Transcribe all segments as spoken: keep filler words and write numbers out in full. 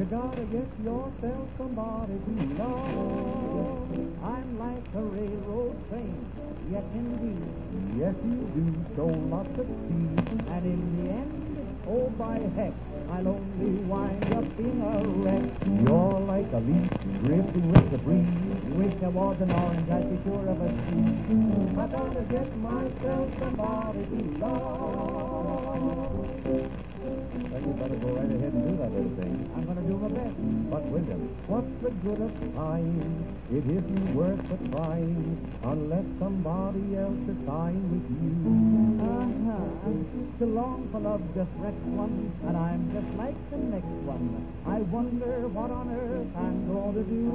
gotta get yourself somebody to love. I'm like a railroad train, yes indeed. Yes, you do show lots of speed. And in the end, oh by heck, I'll only wind up in a wreck. You're like a leaf drifting with the breeze. Wish I was an orange, I'd be sure of a seat. I gotta get myself somebody to love. Well, you better go right ahead and do that little thing. I'm gonna do my best. But, William, what's the good of trying? It isn't worth the trying unless somebody else is trying with you. Uh-huh. So long for love just wrecked one, and I'm just like the next one. I wonder what on earth I'm going to do.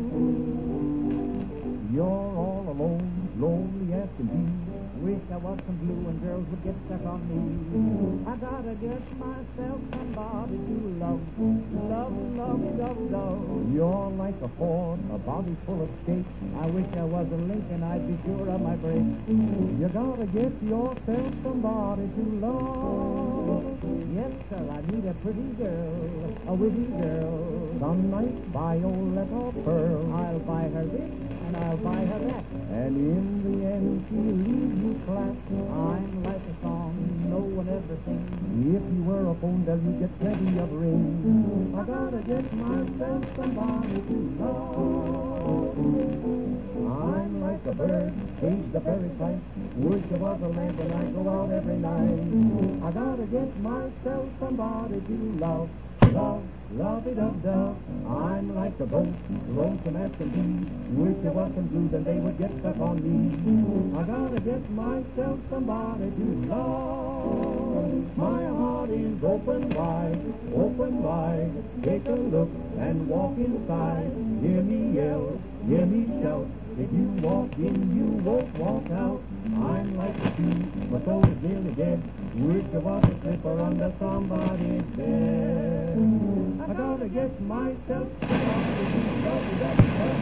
You're all alone, lonely as can be. Wish I was some blue and girls would get stuck on me. I gotta get myself somebody to love. Love, love, love, love. You're like a Ford, a body full of cake. I wish I was a Lincoln, I'd be sure of my break. You gotta get yourself somebody to love. Yes, sir, I need a pretty girl, a witty girl. Some nice violet or pearl. I'll buy her this and I'll buy her that. And in the end she'll leave you flat. I'm like a song no one ever sings. If you were a phone bell, you'd get plenty of rings. I gotta get myself somebody to love. I'm like a bird, caged the very sight. Wish I was a lamp and I'd go out every night. I gotta get myself somebody to love. Love, love-it-up-dub. I'm like a ghost, lonesome as can be. Wish I wasn't blue, then they would get stuck on me. I gotta get myself somebody to love. My heart is open wide, open wide. Take a look and walk inside. Hear me yell, hear me shout. If you walk in, you won't walk out. I'm like a shoe, my soul is nearly dead. Wish I was a slipper under somebody's bed. I gotta get myself somebody to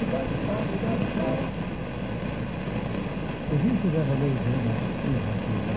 love. If you should ever lose him, you have to